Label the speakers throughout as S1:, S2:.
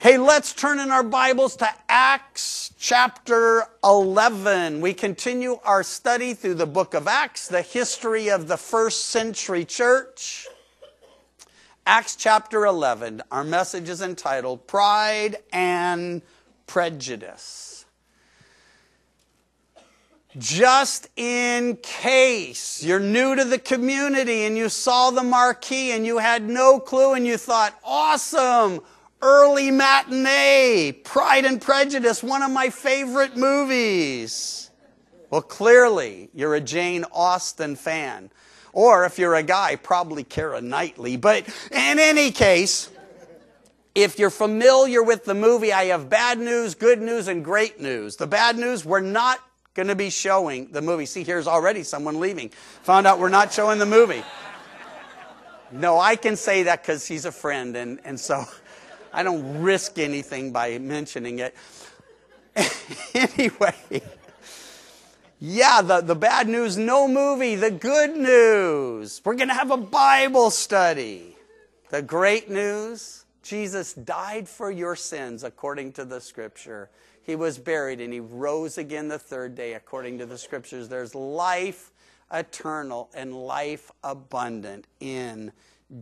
S1: Hey, let's turn in our Bibles to Acts chapter 11. We continue our study through the book of Acts, the history of the first century church. Acts chapter 11. Our message is entitled Pride and Prejudice. Just in case you're new to the community and you saw the marquee and you had no clue and you thought, awesome, early matinee, Pride and Prejudice, one of my favorite movies. Well, clearly, you're a Jane Austen fan. Or if you're a guy, probably Keira Knightley. But in any case, if you're familiar with the movie, I have bad news, good news, and great news. The bad news, we're not going to be showing the movie. See, here's already someone leaving. Found out we're not showing the movie. No, I can say that because he's a friend, and so I don't risk anything by mentioning it. Anyway, yeah, the bad news, no movie. The good news, we're going to have a Bible study. The great news, Jesus died for your sins according to the Scripture. He was buried and he rose again the third day according to the Scriptures. There's life eternal and life abundant in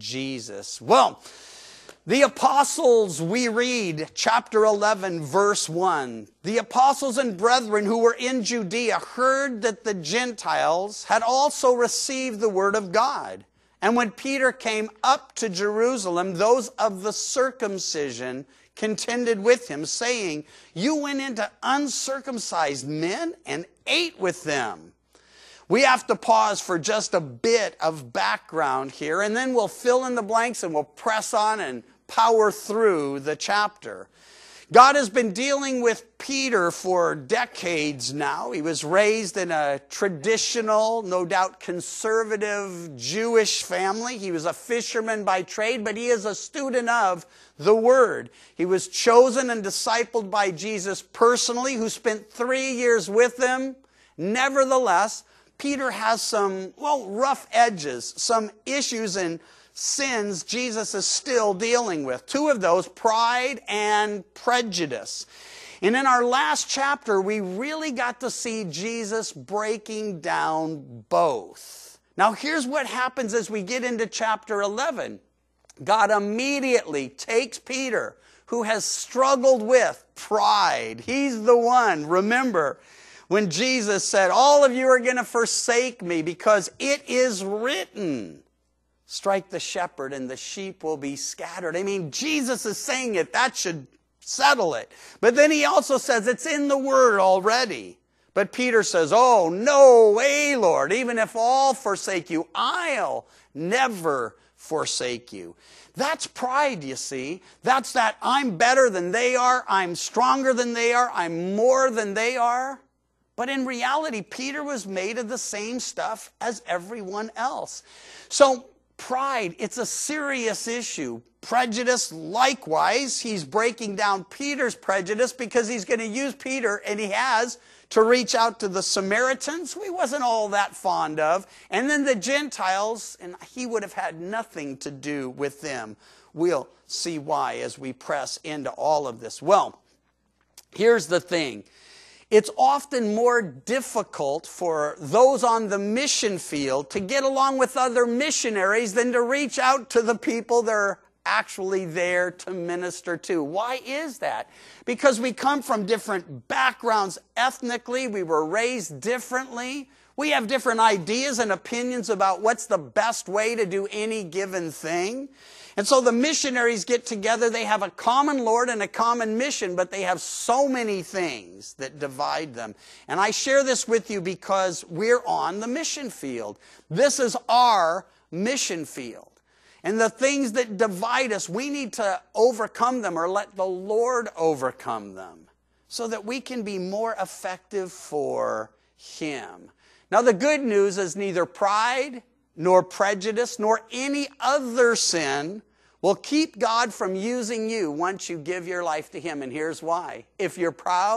S1: Jesus. Well, the apostles, we read, chapter 11, verse 1. The apostles and brethren who were in Judea heard that the Gentiles had also received the word of God. And when Peter came up to Jerusalem, those of the circumcision contended with him, saying, "You went into uncircumcised men and ate with them." We have to pause for just a bit of background here, and then we'll fill in the blanks and we'll press on and power through the chapter. God has been dealing with Peter for decades now. He was raised in a traditional, no doubt conservative Jewish family. He was a fisherman by trade, but he is a student of the Word. He was chosen and discipled by Jesus personally, who spent 3 years with him. Nevertheless, Peter has some, rough edges, some issues and sins Jesus is still dealing with. Two of those, pride and prejudice. And in our last chapter, we really got to see Jesus breaking down both. Now, here's what happens as we get into chapter 11. God immediately takes Peter, who has struggled with pride. He's the one, remember, when Jesus said, "All of you are going to forsake me because it is written, strike the shepherd and the sheep will be scattered." I mean, Jesus is saying it. That should settle it. But then he also says it's in the Word already. But Peter says, "Oh, no way, Lord. Even if all forsake you, I'll never forsake you." That's pride, you see. That's that I'm better than they are. I'm stronger than they are. I'm more than they are. But in reality, Peter was made of the same stuff as everyone else. So pride, it's a serious issue. Prejudice, likewise, he's breaking down Peter's prejudice because he's going to use Peter, and he has, to reach out to the Samaritans, who he wasn't all that fond of, and then the Gentiles, and he would have had nothing to do with them. We'll see why as we press into all of this. Well, here's the thing. It's often more difficult for those on the mission field to get along with other missionaries than to reach out to the people they're actually there to minister to. Why is that? Because we come from different backgrounds ethnically. We were raised differently. We have different ideas and opinions about what's the best way to do any given thing. And so the missionaries get together. They have a common Lord and a common mission, but they have so many things that divide them. And I share this with you because we're on the mission field. This is our mission field. And the things that divide us, we need to overcome them or let the Lord overcome them so that we can be more effective for Him. Now, the good news is neither pride nor prejudice nor any other sin will keep God from using you once you give your life to Him. And here's why. If you're proud,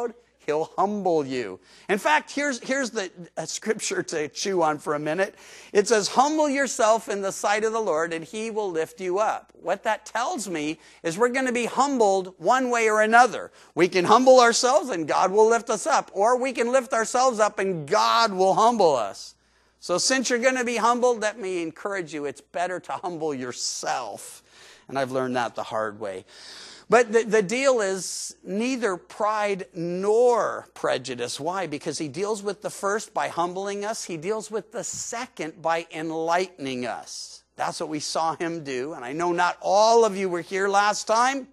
S1: He'll humble you. In fact, here's a scripture to chew on for a minute. It says, humble yourself in the sight of the Lord, and He will lift you up. What that tells me is we're going to be humbled one way or another. We can humble ourselves, and God will lift us up. Or we can lift ourselves up, and God will humble us. So since you're going to be humbled, let me encourage you, it's better to humble yourself. And I've learned that the hard way. But the deal is neither pride nor prejudice. Why? Because He deals with the first by humbling us. He deals with the second by enlightening us. That's what we saw Him do. And I know not all of you were here last time.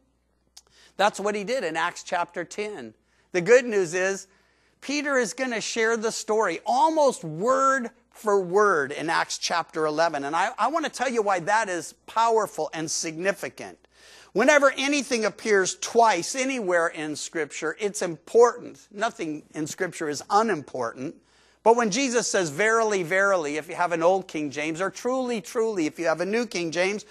S1: That's what He did in Acts chapter 10. The good news is Peter is going to share the story almost word for word in Acts chapter 11. And I want to tell you why that is powerful and significant. Whenever anything appears twice anywhere in Scripture, it's important. Nothing in Scripture is unimportant. But when Jesus says, verily, verily, if you have an old King James, or truly, truly, if you have a new King James,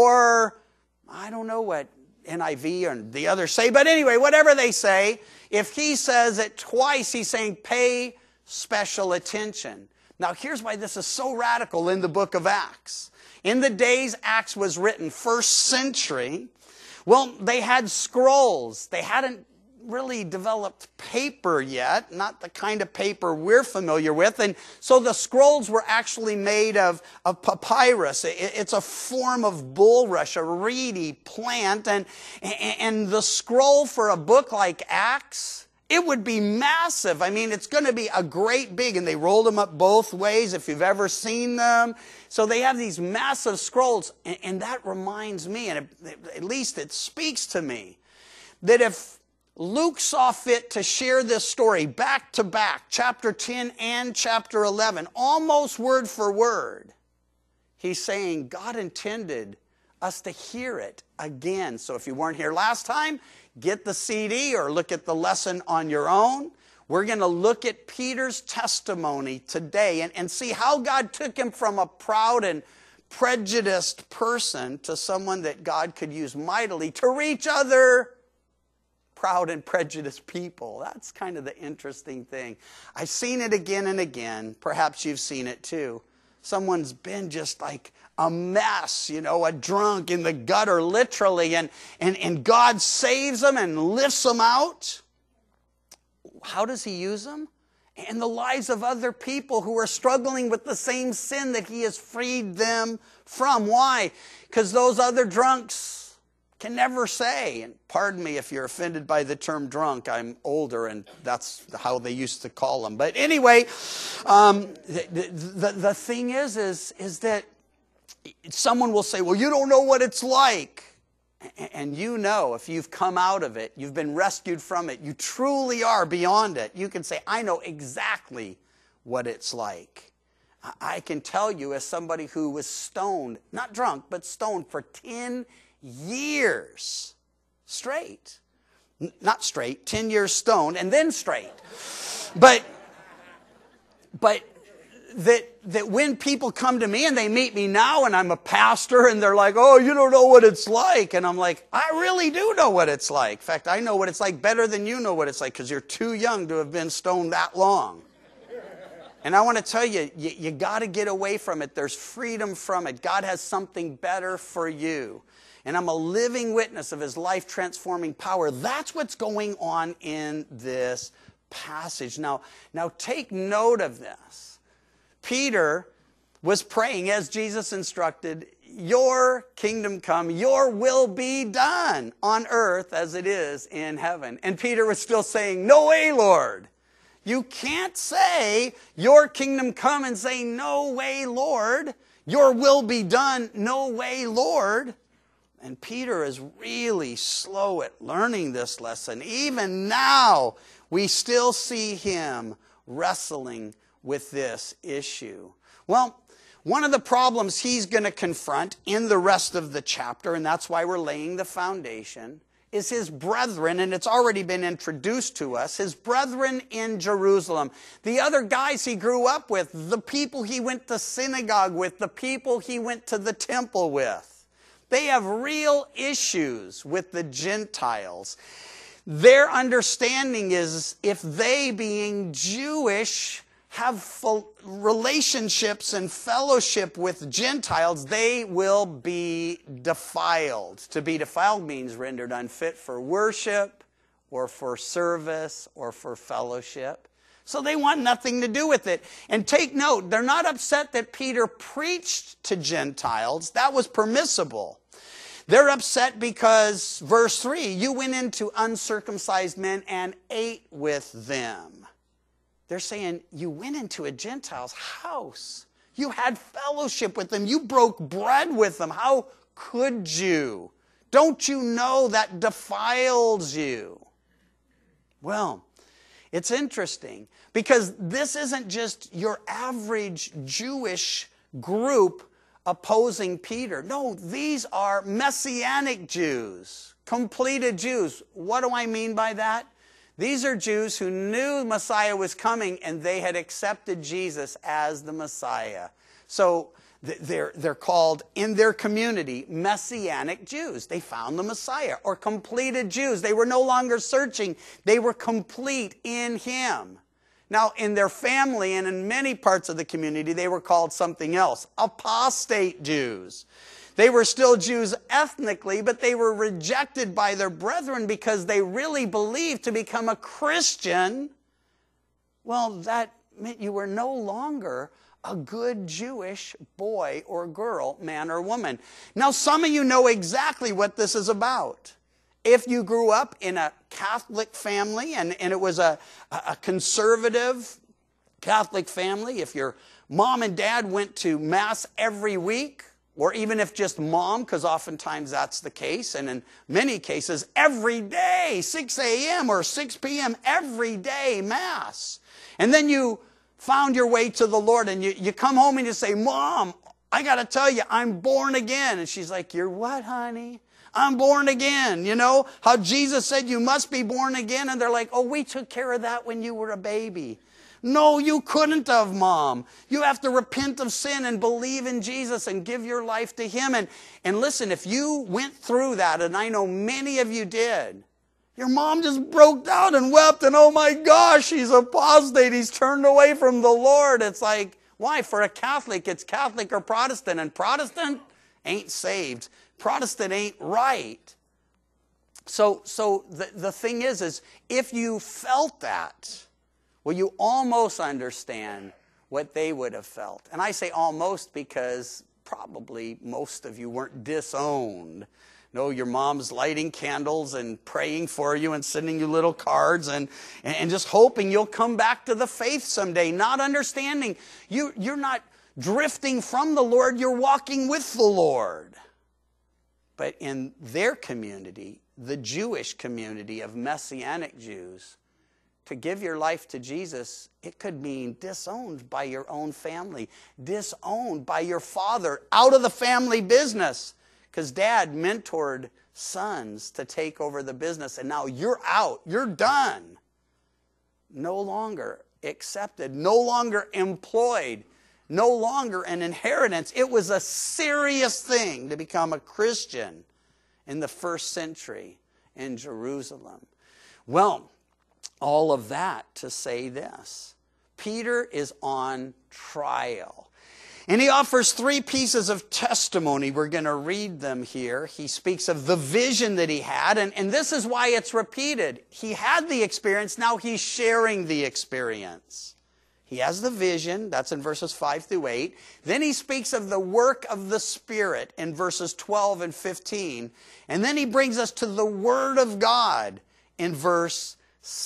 S1: or I don't know what NIV and the others say, but anyway, whatever they say, if He says it twice, He's saying pay special attention. Now, here's why this is so radical in the book of Acts. In the days Acts was written, first century, well, they had scrolls. They hadn't really developed paper yet, not the kind of paper we're familiar with. And so the scrolls were actually made of papyrus. It's a form of bulrush, a reedy plant. And the scroll for a book like Acts, it would be massive. I mean, it's going to be a great big, and they rolled them up both ways if you've ever seen them. So they have these massive scrolls, and that reminds me, and at least it speaks to me, that if Luke saw fit to share this story back to back, chapter 10 and chapter 11, almost word for word, he's saying God intended us to hear it again. So if you weren't here last time, get the CD or look at the lesson on your own. We're going to look at Peter's testimony today and see how God took him from a proud and prejudiced person to someone that God could use mightily to reach other proud and prejudiced people. That's kind of the interesting thing. I've seen it again and again. Perhaps you've seen it too. Someone's been just like a mess, a drunk in the gutter, literally, and God saves them and lifts them out. How does He use them? In the lives of other people who are struggling with the same sin that He has freed them from. Why? Because those other drunks can never say, and pardon me if you're offended by the term drunk, I'm older and that's how they used to call them. But anyway, the thing is that someone will say, well, you don't know what it's like. And if you've come out of it, you've been rescued from it, you truly are beyond it. You can say, I know exactly what it's like. I can tell you as somebody who was stoned, not drunk, but stoned for 10 years straight. Not straight, 10 years stoned and then straight. But that when people come to me and they meet me now and I'm a pastor and they're like, oh, you don't know what it's like. And I'm like, I really do know what it's like. In fact, I know what it's like better than you know what it's like because you're too young to have been stoned that long. And I want to tell you, you got to get away from it. There's freedom from it. God has something better for you. And I'm a living witness of His life-transforming power. That's what's going on in this passage. Now take note of this. Peter was praying as Jesus instructed, your kingdom come, your will be done on earth as it is in heaven. And Peter was still saying, no way, Lord. You can't say your kingdom come and say, no way, Lord. Your will be done, no way, Lord. And Peter is really slow at learning this lesson. Even now, we still see him wrestling with this issue. Well, one of the problems he's going to confront in the rest of the chapter, and that's why we're laying the foundation, is his brethren, and it's already been introduced to us, his brethren in Jerusalem. The other guys he grew up with, the people he went to synagogue with, the people he went to the temple with. They have real issues with the Gentiles. Their understanding is if they, being Jewish, have relationships and fellowship with Gentiles, they will be defiled. To be defiled means rendered unfit for worship or for service or for fellowship. So they want nothing to do with it. And take note, they're not upset that Peter preached to Gentiles. That was permissible. They're upset because, verse 3, you went into uncircumcised men and ate with them. They're saying, you went into a Gentile's house. You had fellowship with them. You broke bread with them. How could you? Don't you know that defiles you? Well, it's interesting because this isn't just your average Jewish group opposing Peter. No, these are Messianic Jews, completed Jews. What do I mean by that? These are Jews who knew Messiah was coming and they had accepted Jesus as the Messiah. So they're called, in their community, Messianic Jews. They found the Messiah, or completed Jews. They were no longer searching. They were complete in Him. Now, in their family and in many parts of the community, they were called something else, apostate Jews. They were still Jews ethnically, but they were rejected by their brethren because they really believed to become a Christian, well, that meant you were no longer a good Jewish boy or girl, man or woman. Now, some of you know exactly what this is about. If you grew up in a Catholic family and it was a conservative Catholic family, if your mom and dad went to Mass every week, or even if just mom, because oftentimes that's the case, and in many cases, every day, 6 a.m. or 6 p.m., every day, Mass. And then you found your way to the Lord, and you come home and you say, Mom, I got to tell you, I'm born again. And she's like, you're what, honey? I'm born again. You know how Jesus said you must be born again? And they're like, oh, we took care of that when you were a baby. No, you couldn't have, Mom. You have to repent of sin and believe in Jesus and give your life to Him. And listen, if you went through that, and I know many of you did, your mom just broke down and wept, and oh my gosh, he's apostate. He's turned away from the Lord. It's like, why? For a Catholic, it's Catholic or Protestant, and Protestant ain't saved. Protestant ain't right. So the thing is if you felt that, well, you almost understand what they would have felt. And I say almost because probably most of you weren't disowned. No, your mom's lighting candles and praying for you and sending you little cards and just hoping you'll come back to the faith someday, not understanding. You're not drifting from the Lord, you're walking with the Lord. But in their community, the Jewish community of Messianic Jews, to give your life to Jesus, it could mean disowned by your own family, disowned by your father, out of the family business. Because dad mentored sons to take over the business, and now you're out, you're done. No longer accepted, no longer employed, no longer an inheritance. It was a serious thing to become a Christian in the first century in Jerusalem. Well, all of that to say this. Peter is on trial. And he offers 3 pieces of testimony. We're going to read them here. He speaks of the vision that he had, and this is why it's repeated. He had the experience, now he's sharing the experience. He has the vision, that's in verses 5 through 8. Then he speaks of the work of the Spirit in verses 12 and 15. And then he brings us to the Word of God in verse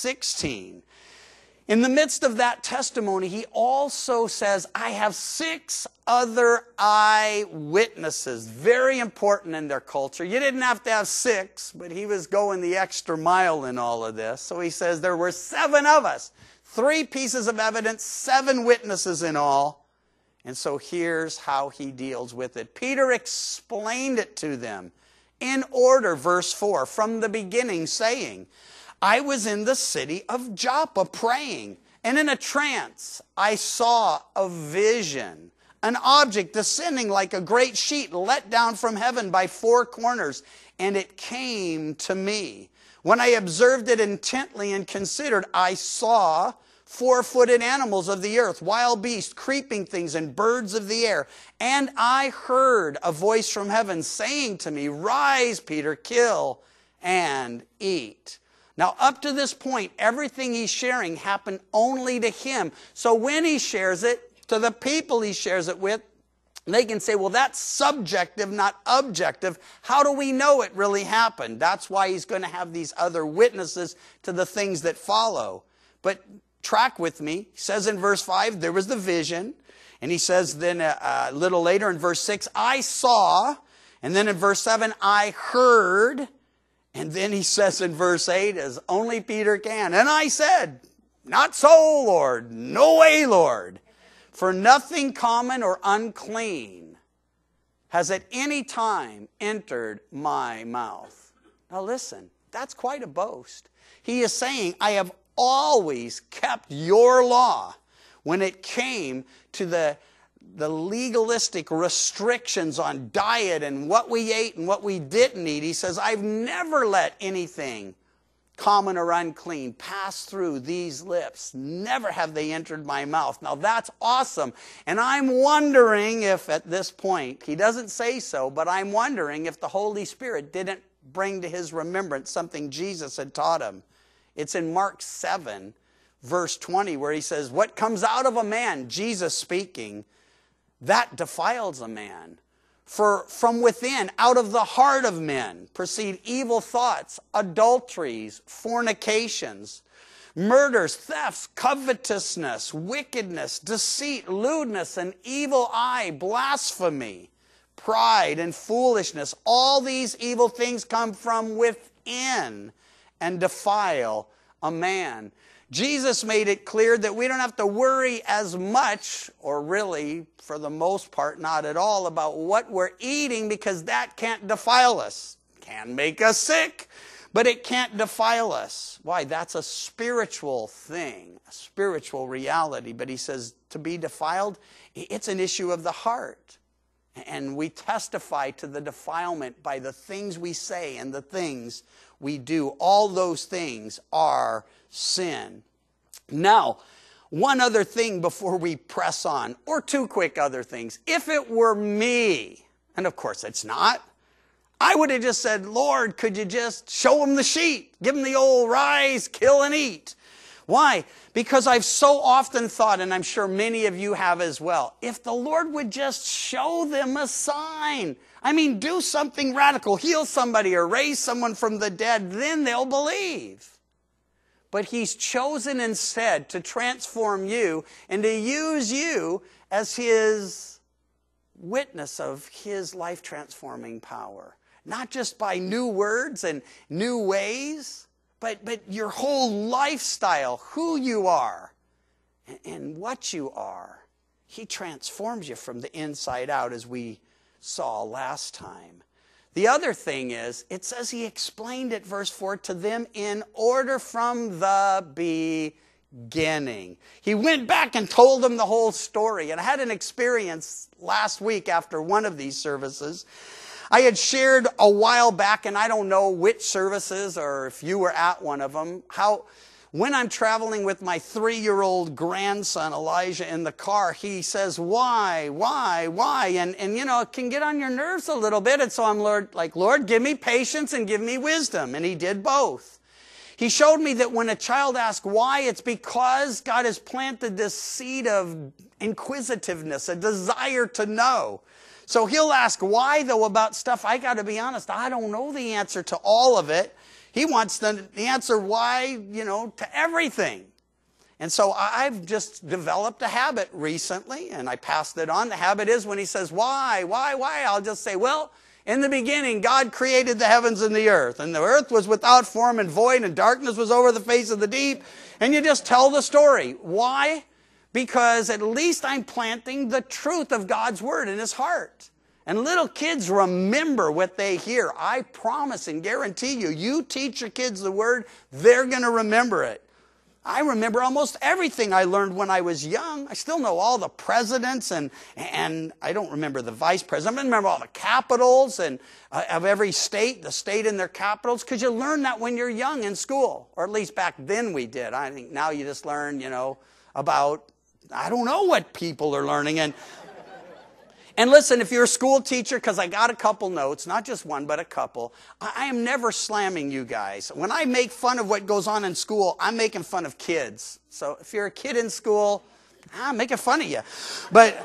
S1: 16. In the midst of that testimony, he also says, I have 6 other eyewitnesses. Very important in their culture. You didn't have to have 6, but he was going the extra mile in all of this. So he says there were 7 of us. 3 pieces of evidence, 7 witnesses in all. And so here's how he deals with it. Peter explained it to them in order, verse 4, from the beginning, saying, I was in the city of Joppa praying, and in a trance I saw a vision, an object descending like a great sheet let down from heaven by 4 corners, and it came to me. When I observed it intently and considered, I saw four-footed animals of the earth, wild beasts, creeping things, and birds of the air. And I heard a voice from heaven saying to me, rise, Peter, kill and eat. Now, up to this point, everything he's sharing happened only to him. So when he shares it to the people he shares it with, they can say, well, that's subjective, not objective. How do we know it really happened? That's why he's going to have these other witnesses to the things that follow. But track with me. He says in verse 5, there was the vision. And he says then a little later in verse 6, I saw. And then in verse 7, I heard. And then he says in verse 8, as only Peter can, and I said, not so, Lord. No way, Lord. For nothing common or unclean has at any time entered my mouth. Now listen, that's quite a boast. He is saying, I have always kept your law when it came to the legalistic restrictions on diet and what we ate and what we didn't eat. He says, I've never let anything common or unclean pass through these lips. Never have they entered my mouth. Now that's awesome. And I'm wondering if at this point, he doesn't say so, but I'm wondering if the Holy Spirit didn't bring to his remembrance something Jesus had taught him. It's in Mark 7, verse 20, where he says, what comes out of a man, Jesus speaking, that defiles a man. For from within, out of the heart of men, proceed evil thoughts, adulteries, fornications, murders, thefts, covetousness, wickedness, deceit, lewdness, an evil eye, blasphemy, pride, and foolishness. All these evil things come from within and defile a man. Jesus made it clear that we don't have to worry as much, or really, for the most part, not at all, about what we're eating, because that can't defile us. It can make us sick, but it can't defile us. Why? That's a spiritual thing, a spiritual reality. But he says to be defiled, it's an issue of the heart. And we testify to the defilement by the things we say and the things we do. All those things are sin. Now, one other thing before we press on, or two quick other things. If it were me, and of course it's not, I would have just said, Lord, could you just show them the sheep? Give them the old rise, kill and eat. Why? Because I've so often thought, and I'm sure many of you have as well, if the Lord would just show them a sign, I mean, do something radical, heal somebody or raise someone from the dead, then they'll believe. But he's chosen instead to transform you and to use you as his witness of his life-transforming power. Not just by new words and new ways, but your whole lifestyle, who you are and what you are. He transforms you from the inside out, as we saw last time. The other thing is, it says he explained it, verse 4, to them in order from the beginning. He went back and told them the whole story. And I had an experience last week after one of these services. I had shared a while back, and I don't know which services or if you were at one of them, how when I'm traveling with my 3-year-old grandson, Elijah, in the car, he says, why? And you know, it can get on your nerves a little bit. And so I'm Lord, give me patience and give me wisdom. And he did both. He showed me that when a child asks why, it's because God has planted this seed of inquisitiveness, a desire to know. So he'll ask why, though, about stuff. I got to be honest, I don't know the answer to all of it. He wants the answer why, to everything. And so I've just developed a habit recently, and I passed it on. The habit is when he says, why, I'll just say, well, in the beginning, God created the heavens and the earth was without form and void, and darkness was over the face of the deep. And you just tell the story. Why? Because at least I'm planting the truth of God's word in his heart. And little kids remember what they hear. I promise and guarantee you, you teach your kids the word, they're going to remember it. I remember almost everything I learned when I was young. I still know all the presidents, and I don't remember the vice president. I remember all the capitals and of every state, the state and their capitals, because you learn that when you're young in school, or at least back then we did. I think now you just learn, about, I don't know what people are learning. And listen, if you're a school teacher, because I got a couple notes, not just one, but a couple, I am never slamming you guys. When I make fun of what goes on in school, I'm making fun of kids. So if you're a kid in school, I'm making fun of you. But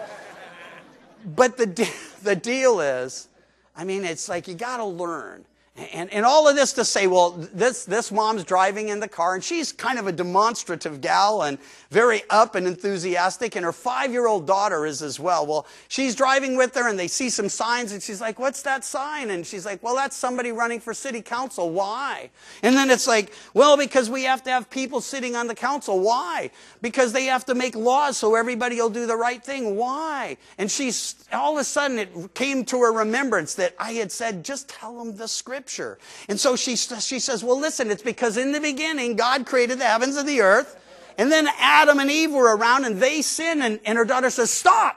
S1: the deal is, it's like you got to learn. And all of this to say, well, this mom's driving in the car, and she's kind of a demonstrative gal and very up and enthusiastic, and her 5-year-old daughter is as well. Well, she's driving with her, and they see some signs, and she's like, what's that sign? And she's like, well, that's somebody running for city council. Why? And then it's like, well, because we have to have people sitting on the council. Why? Because they have to make laws so everybody will do the right thing. Why? And all of a sudden, it came to her remembrance that I had said, just tell them the scripture. And so she says, well, listen, it's because in the beginning, God created the heavens and the earth, and then Adam and Eve were around, and they sinned, and her daughter says, stop.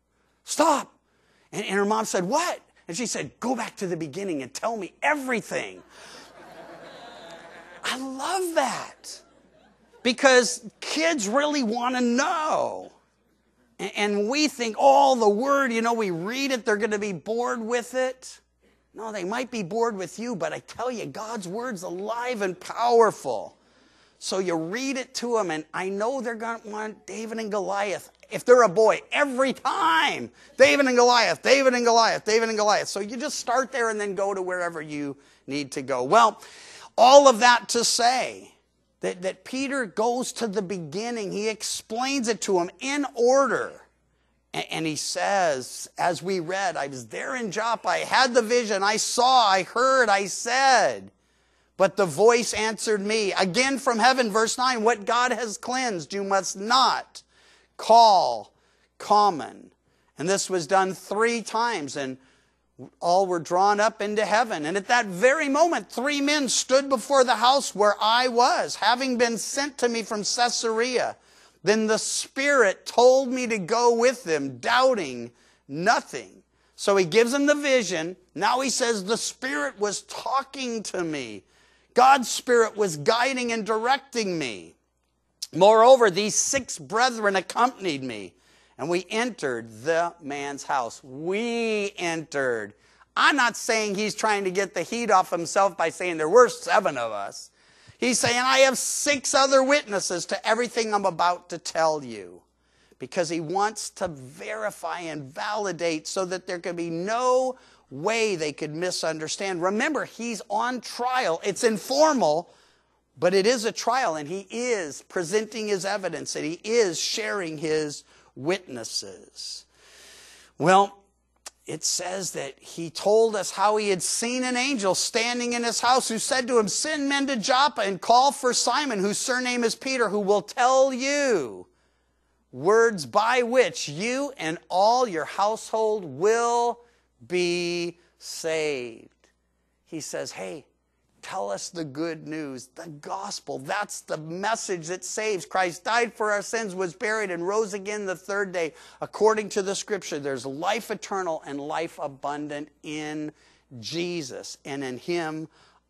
S1: And her mom said, what? And she said, go back to the beginning and tell me everything. I love that, because kids really want to know. And we think, the word, we read it, they're going to be bored with it. No, they might be bored with you, but I tell you, God's word's alive and powerful. So you read it to them, and I know they're going to want David and Goliath. If they're a boy, every time, David and Goliath, David and Goliath, David and Goliath. So you just start there and then go to wherever you need to go. Well, all of that to say that Peter goes to the beginning. He explains it to them in order. And he says, as we read, I was there in Joppa, I had the vision, I saw, I heard, I said. But the voice answered me, again from heaven, verse 9, what God has cleansed, you must not call common. And this was done 3 times, and all were drawn up into heaven. And at that very moment, 3 men stood before the house where I was, having been sent to me from Caesarea. Then the Spirit told me to go with them, doubting nothing. So he gives them the vision. Now he says, the Spirit was talking to me. God's Spirit was guiding and directing me. Moreover, these 6 brethren accompanied me, and we entered the man's house. We entered. I'm not saying he's trying to get the heat off himself by saying there were 7 of us. He's saying, I have 6 other witnesses to everything I'm about to tell you. Because he wants to verify and validate so that there could be no way they could misunderstand. Remember, he's on trial. It's informal, but it is a trial. And he is presenting his evidence, and he is sharing his witnesses. Well, it says that he told us how he had seen an angel standing in his house who said to him, send men to Joppa and call for Simon, whose surname is Peter, who will tell you words by which you and all your household will be saved. He says, hey, tell us the good news, the gospel. That's the message that saves. Christ died for our sins, was buried, and rose again the 3rd day. According to the scripture, there's life eternal and life abundant in Jesus and in him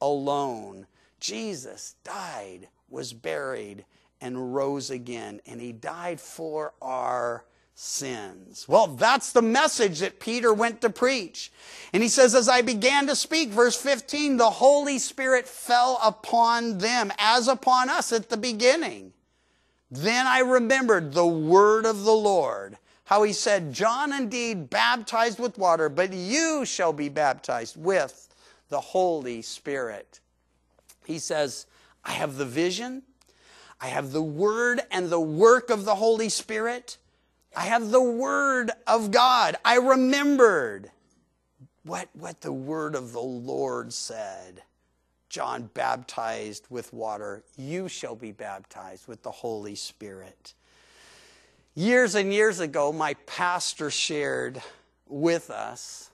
S1: alone. Jesus died, was buried, and rose again. And he died for our sins. Well, that's the message that Peter went to preach. And he says, as I began to speak, verse 15, the Holy Spirit fell upon them as upon us at the beginning. Then I remembered the word of the Lord, how he said, John indeed baptized with water, but you shall be baptized with the Holy Spirit. He says, I have the vision, I have the word and the work of the Holy Spirit. I have the word of God. I remembered what the word of the Lord said. John baptized with water. You shall be baptized with the Holy Spirit. Years and years ago, my pastor shared with us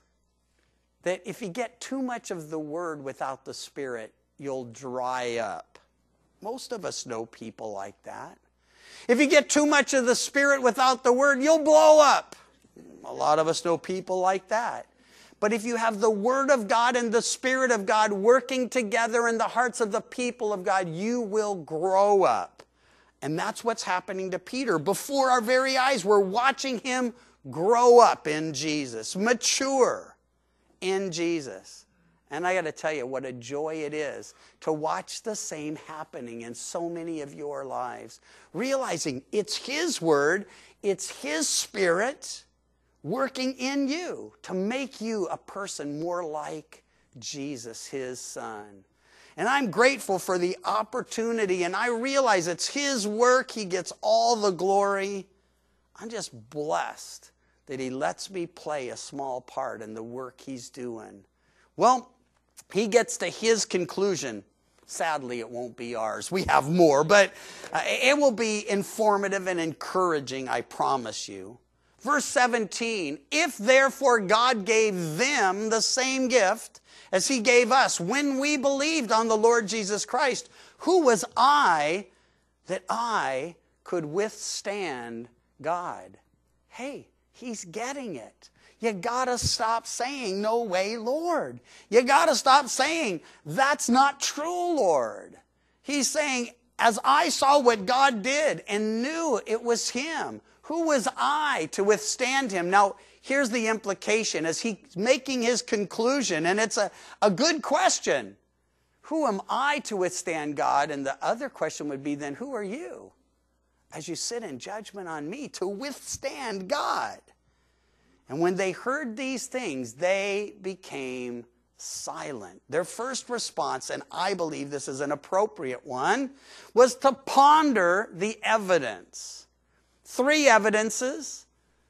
S1: that if you get too much of the word without the Spirit, you'll dry up. Most of us know people like that. If you get too much of the Spirit without the Word, you'll blow up. A lot of us know people like that. But if you have the Word of God and the Spirit of God working together in the hearts of the people of God, you will grow up. And that's what's happening to Peter. Before our very eyes, we're watching him grow up in Jesus, mature in Jesus. And I got to tell you what a joy it is to watch the same happening in so many of your lives. Realizing it's His Word, it's His Spirit working in you to make you a person more like Jesus, His Son. And I'm grateful for the opportunity, and I realize it's His work. He gets all the glory. I'm just blessed that He lets me play a small part in the work He's doing. Well, He gets to His conclusion. Sadly, it won't be ours. We have more, but it will be informative and encouraging, I promise you. Verse 17, if therefore God gave them the same gift as He gave us when we believed on the Lord Jesus Christ, who was I that I could withstand God? Hey, He's getting it. You gotta stop saying, no way, Lord. You gotta stop saying, that's not true, Lord. He's saying, as I saw what God did and knew it was Him, who was I to withstand Him? Now, here's the implication as He's making His conclusion, and it's a good question. Who am I to withstand God? And the other question would be then, who are you as you sit in judgment on me to withstand God? And when they heard these things, they became silent. Their first response, and I believe this is an appropriate one, was to ponder the evidence. 3 evidences,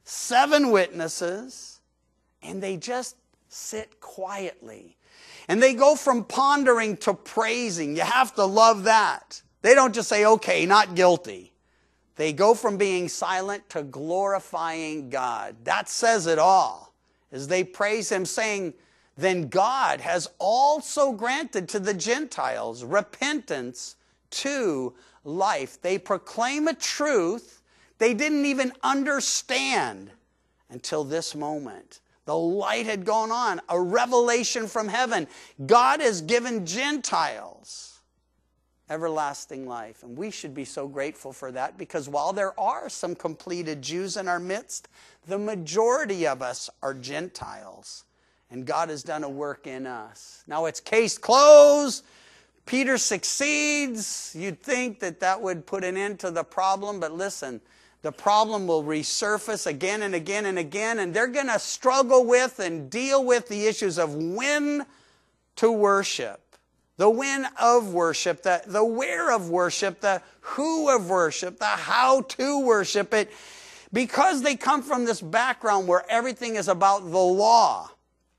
S1: 7 witnesses, and they just sit quietly. And they go from pondering to praising. You have to love that. They don't just say, okay, not guilty. They go from being silent to glorifying God. That says it all. As they praise Him, saying, then God has also granted to the Gentiles repentance to life. They proclaim a truth they didn't even understand until this moment. The light had gone on, a revelation from heaven. God has given Gentiles everlasting life. And we should be so grateful for that, because while there are some completed Jews in our midst, the majority of us are Gentiles. And God has done a work in us. Now it's case closed. Peter succeeds. You'd think that that would put an end to the problem, but listen, the problem will resurface again and again and again, and they're going to struggle with and deal with the issues of when to worship. The when of worship, the where of worship, the who of worship, the how to worship it. Because they come from this background where everything is about the law,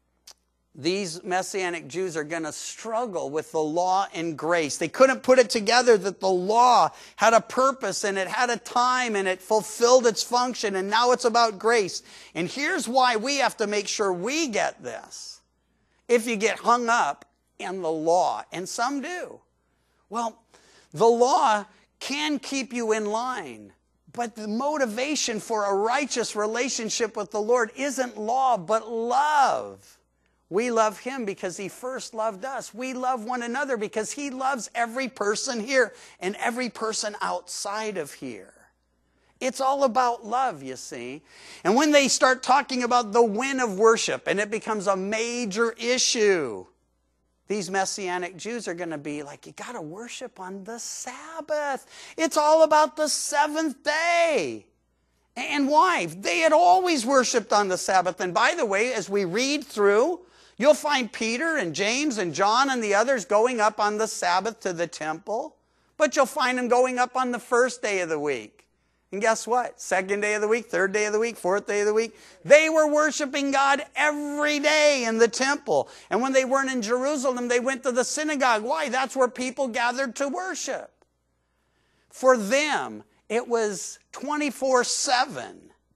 S1: these Messianic Jews are going to struggle with the law and grace. They couldn't put it together that the law had a purpose and it had a time and it fulfilled its function, and now it's about grace. And here's why we have to make sure we get this. If you get hung up in the law, and some do. Well, the law can keep you in line, but the motivation for a righteous relationship with the Lord isn't law, but love. We love Him because He first loved us. We love one another because He loves every person here and every person outside of here. It's all about love, you see. And when they start talking about the when of worship, and it becomes a major issue, these Messianic Jews are going to be like, you got to worship on the Sabbath. It's all about the 7th day. And why? They had always worshiped on the Sabbath. And by the way, as we read through, you'll find Peter and James and John and the others going up on the Sabbath to the temple. But you'll find them going up on the 1st day of the week. And guess what? 2nd day of the week, 3rd day of the week, 4th day of the week. They were worshiping God every day in the temple. And when they weren't in Jerusalem, they went to the synagogue. Why? That's where people gathered to worship. For them, it was 24/7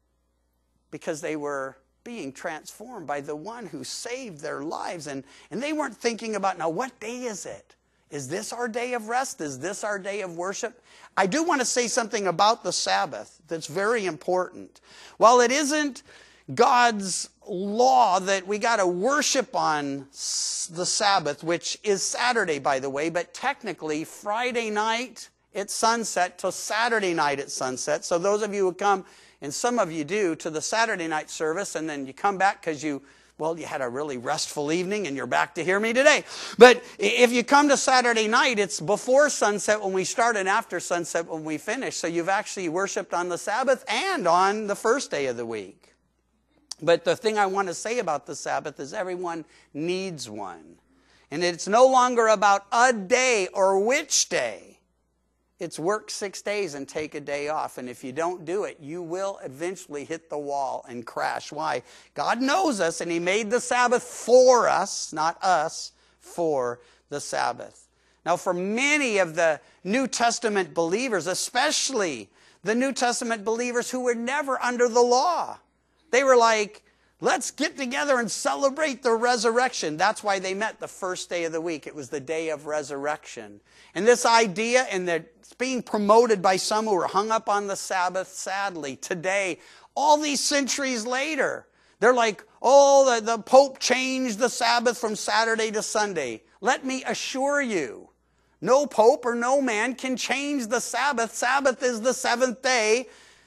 S1: because they were being transformed by the one who saved their lives. And they weren't thinking about, now, what day is it? Is this our day of rest? Is this our day of worship? I do want to say something about the Sabbath that's very important. While it isn't God's law that we got to worship on the Sabbath, which is Saturday, by the way, but technically Friday night at sunset till Saturday night at sunset. So those of you who come, and some of you do, to the Saturday night service, and then you come back because you had a really restful evening and you're back to hear me today. But if you come to Saturday night, it's before sunset when we start and after sunset when we finish. So you've actually worshiped on the Sabbath and on the first day of the week. But the thing I want to say about the Sabbath is everyone needs one. And it's no longer about a day or which day. It's work 6 days and take a day off. And if you don't do it, you will eventually hit the wall and crash. Why? God knows us, and He made the Sabbath for us, not us, for the Sabbath. Now, for many of the New Testament believers, especially the New Testament believers who were never under the law, they were like, let's get together and celebrate the resurrection. That's why they met the first day of the week. It was the day of resurrection. And this idea, and it's being promoted by some who were hung up on the Sabbath, sadly, today, all these centuries later, they're like, oh, the Pope changed the Sabbath from Saturday to Sunday. Let me assure you, no Pope or no man can change the Sabbath. Sabbath is the seventh day.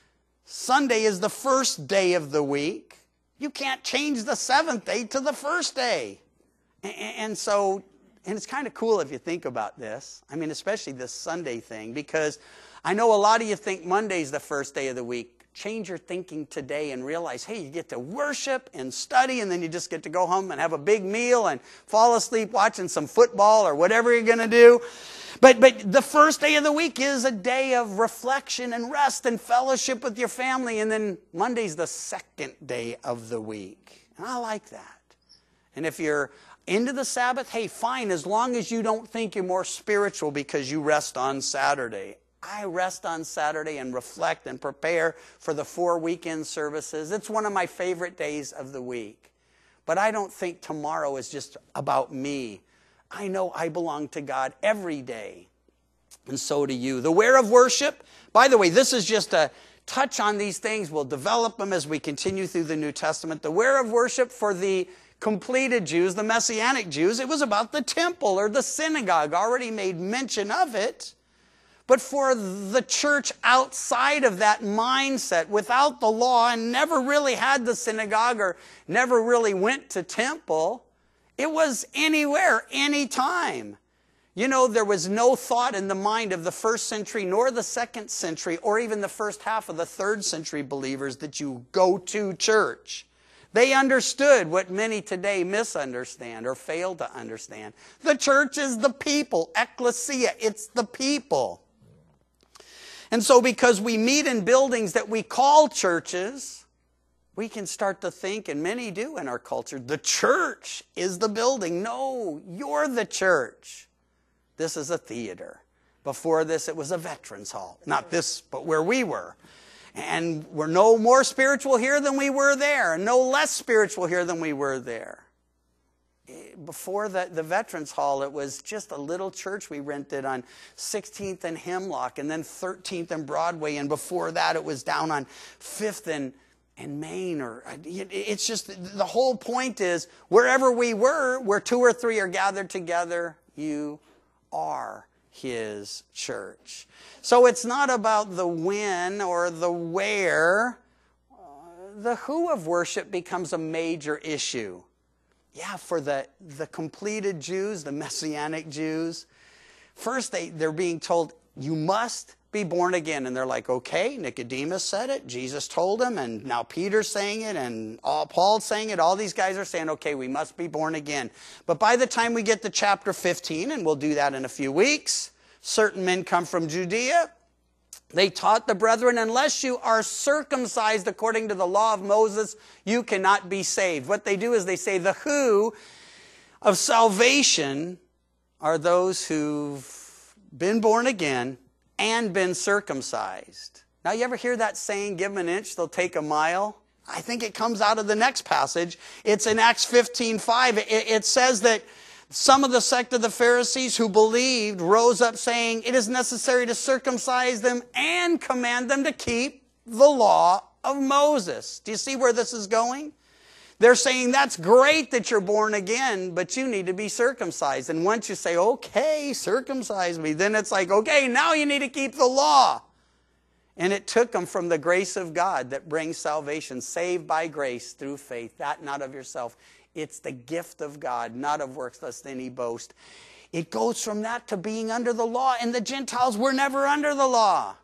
S1: Sunday is the first day of the week. You can't change the seventh day to the first day. And it's kind of cool if you think about this. I mean, especially this Sunday thing, because I know a lot of you think Monday's the first day of the week. Change your thinking today and realize, hey, you get to worship and study, and then you just get to go home and have a big meal and fall asleep watching some football or whatever you're going to do. But the first day of the week is a day of reflection and rest and fellowship with your family. And then Monday's the second day of the week. And I like that. And if you're into the Sabbath, hey, fine, as long as you don't think you're more spiritual because you rest on Saturday. I rest on Saturday and reflect and prepare for the 4 weekend services. It's one of my favorite days of the week. But I don't think tomorrow is just about me. I know I belong to God every day, and so do you. The where of worship, by the way, this is just a touch on these things. We'll develop them as we continue through the New Testament. The where of worship for the completed Jews, the Messianic Jews, it was about the temple or the synagogue. Already made mention of it. But for the church outside of that mindset, without the law, and never really had the synagogue or never really went to temple, it was anywhere, anytime. You know, there was no thought in the mind of the first century, nor the second century, or even the first half of the third century believers that you go to church. They understood what many today misunderstand or fail to understand. The church is the people, ecclesia, it's the people. And so because we meet in buildings that we call churches, we can start to think, and many do in our culture, the church is the building. No, you're the church. This is a theater. Before this, it was a veterans hall. Not this, but where we were. And we're no more spiritual here than we were there, and no less spiritual here than we were there. Before the Veterans Hall, it was just a little church we rented on 16th and Hemlock, and then 13th and Broadway, and before that it was down on 5th and Main. It's just, the whole point is, wherever we were, where 2 or 3 are gathered together, you are His church. So it's not about the when or the where. The who of worship becomes a major issue. Yeah, for the completed Jews, the Messianic Jews, first they're being told, you must be born again. And they're like, okay, Nicodemus said it, Jesus told him, and now Peter's saying it, and Paul's saying it. All these guys are saying, okay, we must be born again. But by the time we get to chapter 15, and we'll do that in a few weeks, certain men come from Judea. They taught the brethren, unless you are circumcised according to the law of Moses, you cannot be saved. What they do is they say the who of salvation are those who've been born again and been circumcised. Now, you ever hear that saying, give them an inch, they'll take a mile? I think it comes out of the next passage. It's in Acts 15:5. It says that Some of the sect of the Pharisees who believed rose up saying, it is necessary to circumcise them and command them to keep the law of Moses. Do you see where this is going? They're saying, that's great that you're born again, but you need to be circumcised. And once you say, okay, circumcise me, then it's like, okay, now you need to keep the law. And it took them from the grace of God that brings salvation, saved by grace through faith, that not of yourself. It's the gift of God, not of works, lest any boast. It goes from that to being under the law, and the Gentiles were never under the law.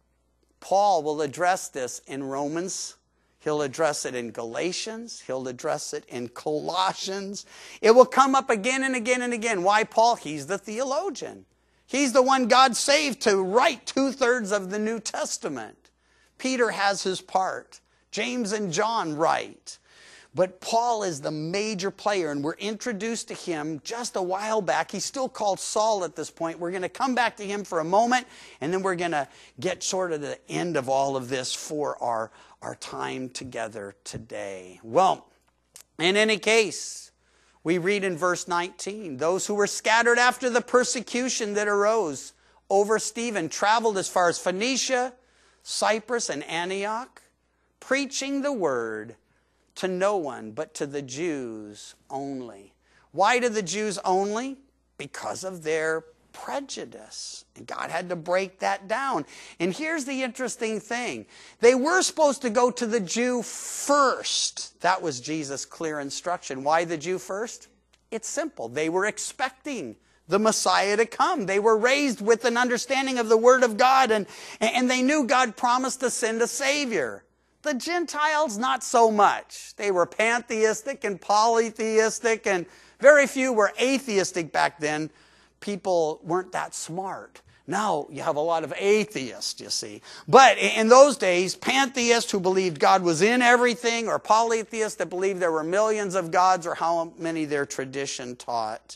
S1: Paul will address this in Romans. He'll address it in Galatians. He'll address it in Colossians. It will come up again and again and again. Why Paul? He's the theologian. He's the one God saved to write 2/3 of the New Testament. Peter has his part. James and John write. But Paul is the major player, and we're introduced to him just a while back. He's still called Saul at this point. We're going to come back to him for a moment, and then we're going to get sort of the end of all of this for our time together today. Well, in any case, we read in verse 19, those who were scattered after the persecution that arose over Stephen traveled as far as Phoenicia, Cyprus, and Antioch, preaching the word to no one but to the Jews only. Why to the Jews only? Because of their prejudice. And God had to break that down. And here's the interesting thing. They were supposed to go to the Jew first. That was Jesus' clear instruction. Why the Jew first? It's simple. They were expecting the Messiah to come. They were raised with an understanding of the Word of God, and they knew God promised to send a Savior. The Gentiles, not so much. They were pantheistic and polytheistic, and very few were atheistic back then. People weren't that smart. Now you have a lot of atheists, you see. But in those days, pantheists who believed God was in everything, or polytheists that believed there were millions of gods, or how many their tradition taught.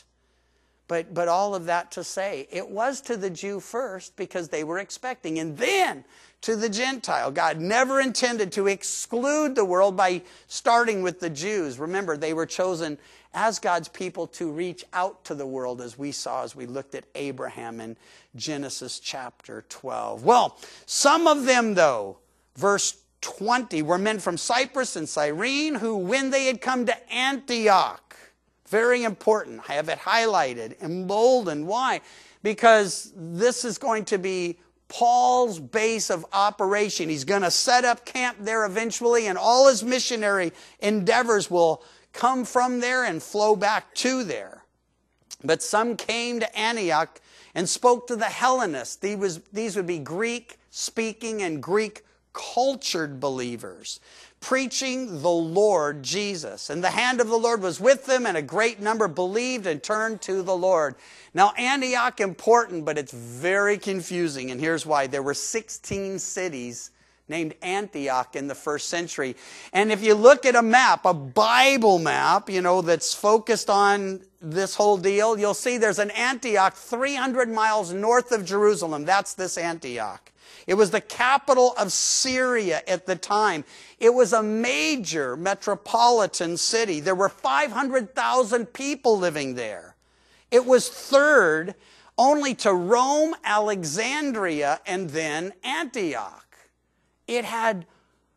S1: But all of that to say, it was to the Jew first because they were expecting, and then to the Gentile. God never intended to exclude the world by starting with the Jews. Remember, they were chosen as God's people to reach out to the world, as we saw as we looked at Abraham in Genesis chapter 12. Well, some of them, though, verse 20, were men from Cyprus and Cyrene who, when they had come to Antioch, very important, I have it highlighted, emboldened. Why? Because this is going to be Paul's base of operation. He's going to set up camp there eventually, and all his missionary endeavors will come from there and flow back to there. But some came to Antioch and spoke to the Hellenists. These would be Greek-speaking and Greek-cultured believers, preaching the Lord Jesus. And the hand of the Lord was with them, and a great number believed and turned to the Lord. Now, Antioch, important, but it's very confusing. And here's why. There were 16 cities named Antioch in the first century. And if you look at a map, a Bible map, that's focused on this whole deal, you'll see there's an Antioch 300 miles north of Jerusalem. That's this Antioch. It was the capital of Syria at the time. It was a major metropolitan city. There were 500,000 people living there. It was third only to Rome, Alexandria, and then Antioch. It had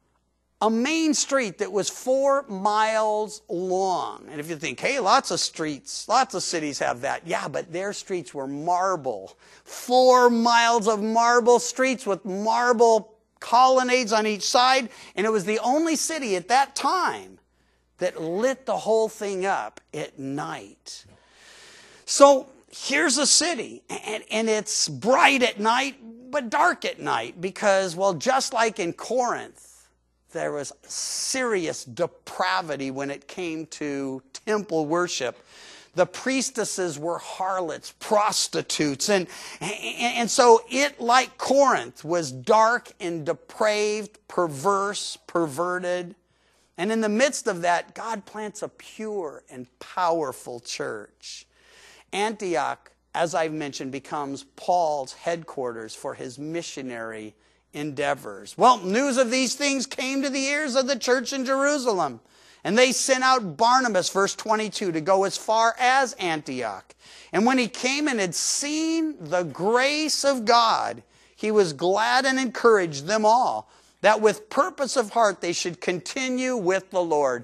S1: a main street that was 4 miles long. And if you think, hey, lots of streets, lots of cities have that. Yeah, but their streets were marble. 4 miles of marble streets with marble colonnades on each side. And it was the only city at that time that lit the whole thing up at night. So here's a city, and it's bright at night, but dark at night, because, well, just like in Corinth, there was serious depravity when it came to temple worship. The priestesses were harlots, prostitutes, and so it, like Corinth, was dark and depraved, perverse, perverted. And in the midst of that, God plants a pure and powerful church. Antioch, as I've mentioned, becomes Paul's headquarters for his missionary endeavors. Well, news of these things came to the ears of the church in Jerusalem. And they sent out Barnabas, verse 22, to go as far as Antioch. And when he came and had seen the grace of God, he was glad and encouraged them all, that with purpose of heart they should continue with the Lord.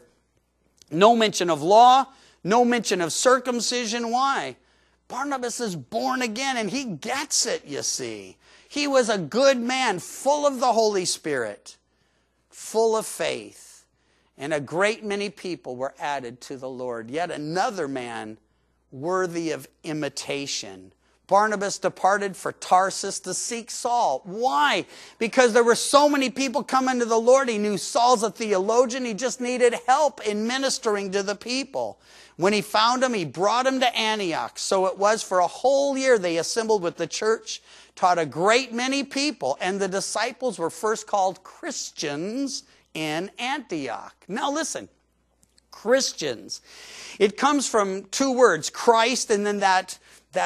S1: No mention of law, no mention of circumcision. Why? Barnabas is born again and he gets it, you see. He was a good man, full of the Holy Spirit, full of faith. And a great many people were added to the Lord. Yet another man worthy of imitation. Barnabas departed for Tarsus to seek Saul. Why? Because there were so many people coming to the Lord. He knew Saul's a theologian. He just needed help in ministering to the people. When he found him, he brought him to Antioch. So it was for a whole year they assembled with the church, taught a great many people, and the disciples were first called Christians in Antioch. Now listen, Christians. It comes from two words, Christ, and then that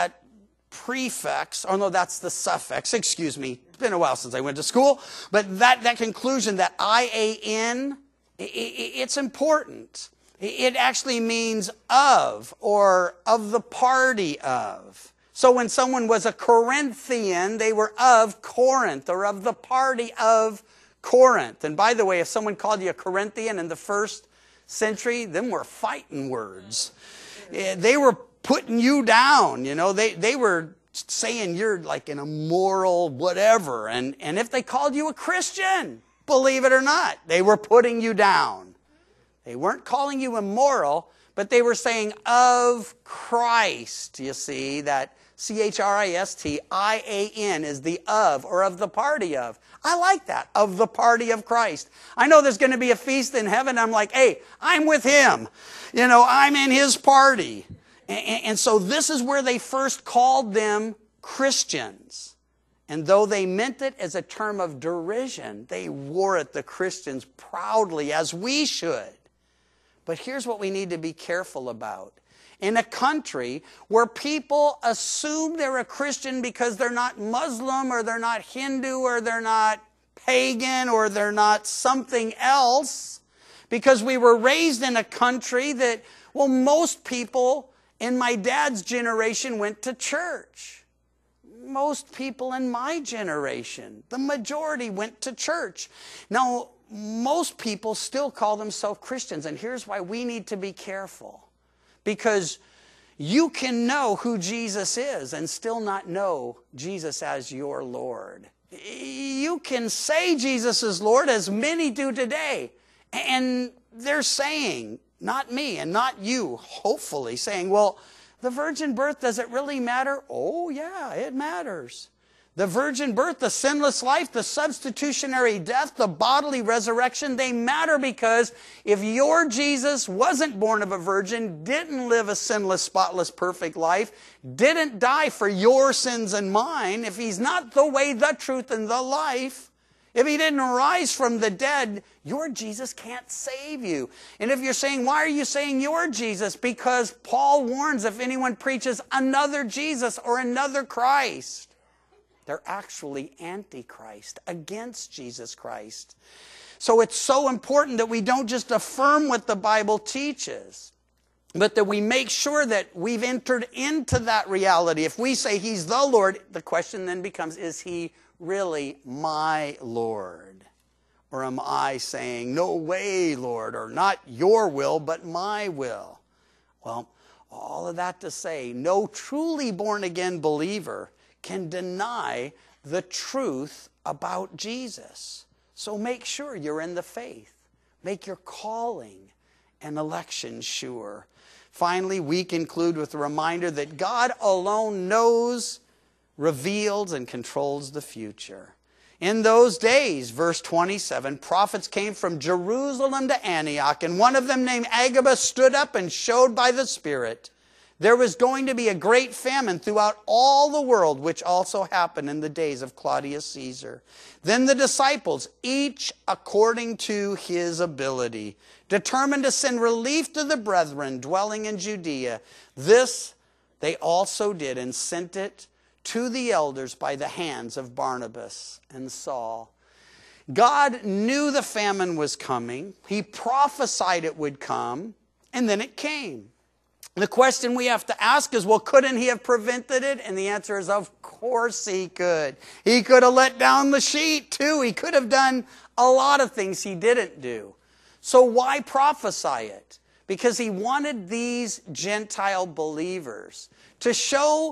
S1: prefix, oh no, that's the suffix, excuse me. It's been a while since I went to school. But that conclusion, that I-A-N, it's important. It actually means of, or of the party of. So when someone was a Corinthian, they were of Corinth, or of the party of Corinth. And by the way, if someone called you a Corinthian in the first century, them were fighting words. They were putting you down, you know. They were saying you're like an immoral whatever. And if they called you a Christian, believe it or not, they were putting you down. They weren't calling you immoral, but they were saying of Christ. You see, that C-H-R-I-S-T, I-A-N is the of, or of the party of. I like that, of the party of Christ. I know there's going to be a feast in heaven. I'm like, hey, I'm with him. You know, I'm in his party. And so this is where they first called them Christians. And though they meant it as a term of derision, they wore it, the Christians, proudly, as we should. But here's what we need to be careful about. In a country where people assume they're a Christian because they're not Muslim, or they're not Hindu, or they're not pagan, or they're not something else, because we were raised in a country that, well, most people in my dad's generation went to church. Most people in my generation, the majority, went to church. Now, most people still call themselves Christians, and here's why we need to be careful. Because you can know who Jesus is and still not know Jesus as your Lord. You can say Jesus is Lord, as many do today, and they're saying, not me and not you, hopefully, saying, well, the virgin birth, does it really matter? Oh, yeah, it matters. The virgin birth, the sinless life, the substitutionary death, the bodily resurrection, they matter, because if your Jesus wasn't born of a virgin, didn't live a sinless, spotless, perfect life, didn't die for your sins and mine, if he's not the way, the truth, and the life, if he didn't rise from the dead, your Jesus can't save you. And if you're saying, why are you saying your Jesus? Because Paul warns, if anyone preaches another Jesus or another Christ, they're actually antichrist, against Jesus Christ. So it's so important that we don't just affirm what the Bible teaches, but that we make sure that we've entered into that reality. If we say he's the Lord, the question then becomes, is he really my Lord? Or am I saying, no way, Lord, or not your will, but my will? Well, all of that to say, no truly born-again believer can deny the truth about Jesus. So make sure you're in the faith. Make your calling and election sure. Finally, we conclude with a reminder that God alone knows, reveals, and controls the future. In those days, verse 27, prophets came from Jerusalem to Antioch, and one of them named Agabus stood up and showed by the Spirit there was going to be a great famine throughout all the world, which also happened in the days of Claudius Caesar. Then the disciples, each according to his ability, determined to send relief to the brethren dwelling in Judea. This they also did, and sent it to the elders by the hands of Barnabas and Saul. God knew the famine was coming. He prophesied it would come, and then it came. The question we have to ask is, well, couldn't he have prevented it? And the answer is, of course he could. He could have let down the sheet too. He could have done a lot of things he didn't do. So why prophesy it? Because he wanted these Gentile believers to show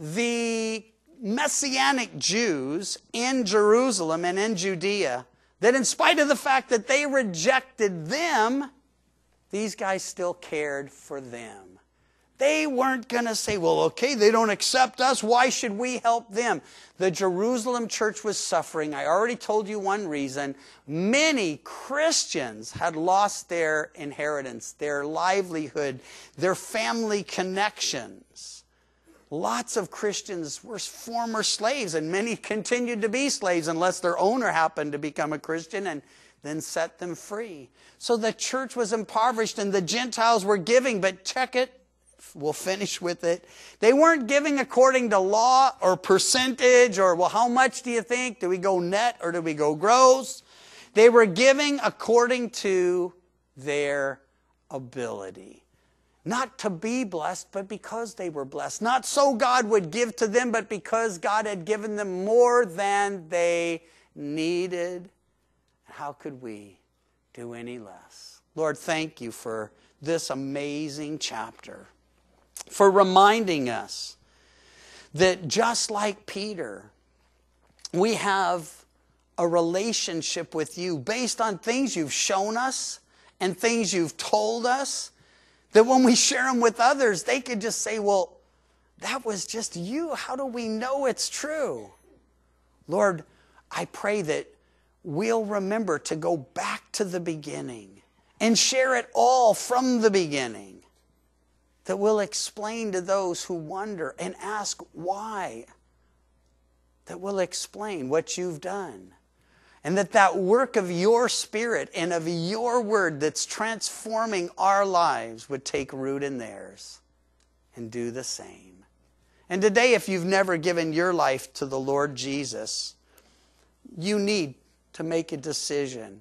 S1: the Messianic Jews in Jerusalem and in Judea that in spite of the fact that they rejected them, these guys still cared for them. They weren't going to say, well, okay, they don't accept us. Why should we help them? The Jerusalem church was suffering. I already told you one reason. Many Christians had lost their inheritance, their livelihood, their family connections. Lots of Christians were former slaves, and many continued to be slaves unless their owner happened to become a Christian and then set them free. So the church was impoverished and the Gentiles were giving, but check it. We'll finish with it. They weren't giving according to law or percentage or, well, how much do you think? Do we go net or do we go gross? They were giving according to their ability. Not to be blessed, but because they were blessed. Not so God would give to them, but because God had given them more than they needed. How could we do any less? Lord, thank you for this amazing chapter, for reminding us that just like Peter, we have a relationship with you based on things you've shown us and things you've told us, that when we share them with others, they could just say, well, that was just you. How do we know it's true? Lord, I pray that we'll remember to go back to the beginning and share it all from the beginning. That we'll explain to those who wonder and ask why. That we'll explain what you've done. And that work of your Spirit and of your word that's transforming our lives would take root in theirs and do the same. And today, if you've never given your life to the Lord Jesus, you need to make a decision.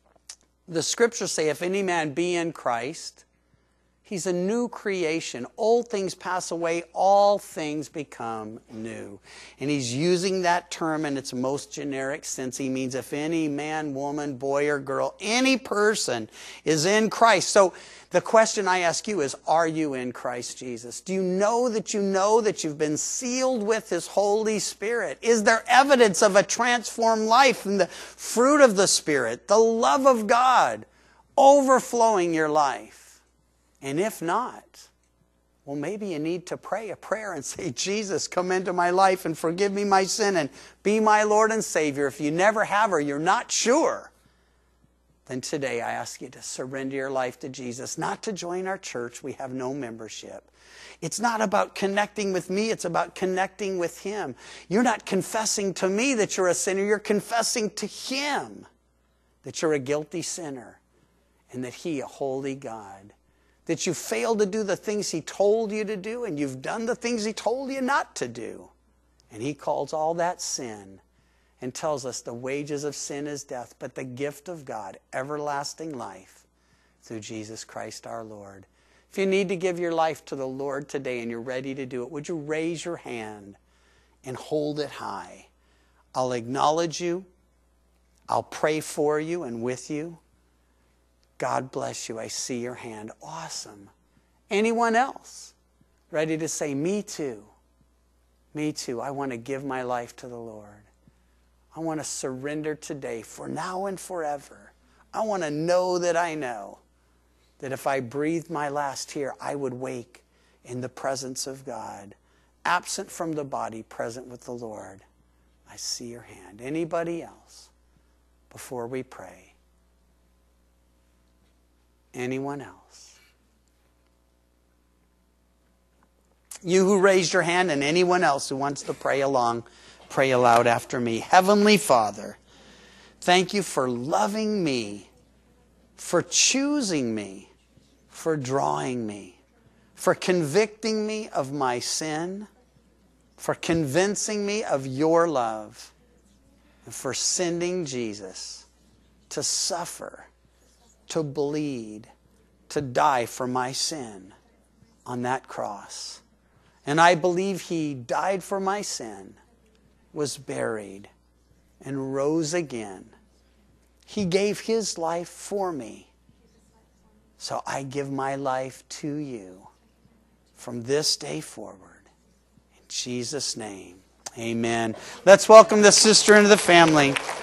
S1: The scriptures say, if any man be in Christ, he's a new creation. Old things pass away, all things become new. And he's using that term in its most generic sense. He means if any man, woman, boy, or girl, any person is in Christ. So the question I ask you is, are you in Christ Jesus? Do you know that you've been sealed with His Holy Spirit? Is there evidence of a transformed life and the fruit of the Spirit, the love of God, overflowing your life? And if not, well, maybe you need to pray a prayer and say, Jesus, come into my life and forgive me my sin and be my Lord and Savior. If you never have or you're not sure, then today I ask you to surrender your life to Jesus, not to join our church. We have no membership. It's not about connecting with me. It's about connecting with Him. You're not confessing to me that you're a sinner. You're confessing to Him that you're a guilty sinner and that He, a holy God, that you failed to do the things He told you to do and you've done the things He told you not to do. And He calls all that sin and tells us the wages of sin is death, but the gift of God, everlasting life through Jesus Christ our Lord. If you need to give your life to the Lord today and you're ready to do it, would you raise your hand and hold it high? I'll acknowledge you. I'll pray for you and with you. God bless you. I see your hand. Awesome. Anyone else ready to say, me too? Me too. I want to give my life to the Lord. I want to surrender today for now and forever. I want to know that I know that if I breathed my last here, I would wake in the presence of God, absent from the body, present with the Lord. I see your hand. Anybody else before we pray? Anyone else? You who raised your hand and anyone else who wants to pray along, pray aloud after me. Heavenly Father, thank you for loving me, for choosing me, for drawing me, for convicting me of my sin, for convincing me of your love. and for sending Jesus to suffer, to bleed, to die for my sin on that cross. And I believe He died for my sin, was buried, and rose again. He gave His life for me. So I give my life to you from this day forward. In Jesus' name, amen. Let's welcome this sister into the family.